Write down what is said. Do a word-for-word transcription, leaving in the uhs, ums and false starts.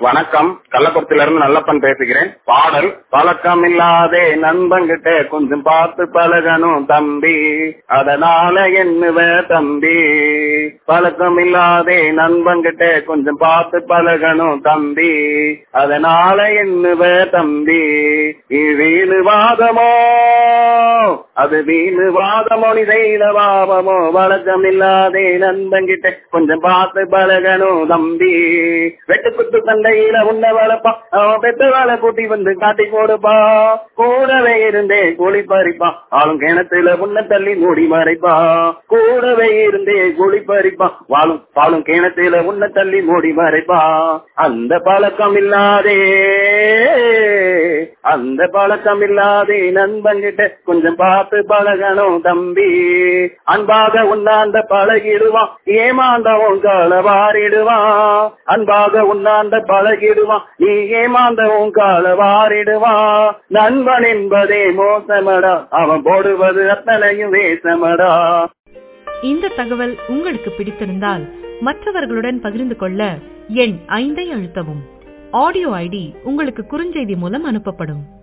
வணக்கம், கள்ளக்குறிச்சியிலிருந்து நல்லப்பன் பேசுகிறேன். பாடல் பழக்கம் இல்லாதே நண்பங்கிட்ட கொஞ்சம் பார்த்து பழகணும் தம்பி, அதனால என்னவ தம்பி. பழக்கம் இல்லாதே நண்பங்கிட்ட கொஞ்சம் பார்த்து பழகணும் தம்பி, அதனால என்னவ தம்பி. வீணு வாதமோ அது வீணு வாதமோ நீ செய்த பாவமோ, வழக்கம் இல்லாதே நண்பங்கிட்ட கொஞ்சம் பார்த்து பழகணும் தம்பி. வெட்டு குத்து சண்டையில உன்னை வளர்ப்பா, அவன் பெத்த வேலை கூட்டி வந்து காட்டி கொடுப்பா. கூடவே இருந்தே கூலி பறிப்பா, ஆளும் கிணத்துல உன்னை தள்ளி மூடி மறைப்பா. கூடவே இருந்தே கூலி பறிப்பா, வாழும் பாலும் கிணத்துல உன்னை தள்ளி மூடி மறைப்பா. அந்த பழக்கம் இல்லாதே அந்த பழக்கம் இல்லாதே நண்பங்கிட்ட கொஞ்சம் பார்த்து பழகணும் தம்பி. அன்பாக உண்ணாண்ட பழகிடுவான், ஏமாந்தவன் காலவாரிடுவான். அன்பாக உண்ணாண்ட பழகிடுவான், நீ ஏமாந்தவன் காலவாரிடுவான். நண்பன் என்பதே மோசமடா, அவன் போடுவது அத்தனையும் வேசமடா. இந்த தகவல் உங்களுக்கு பிடித்திருந்தால் மற்றவர்களுடன் பகிர்ந்து கொள்ள எண் ஐந்தை அழுத்தவும். ஆடியோ ஐடி உங்களுக்கு குறுஞ்செய்தி மூலம் அனுப்பப்படும்.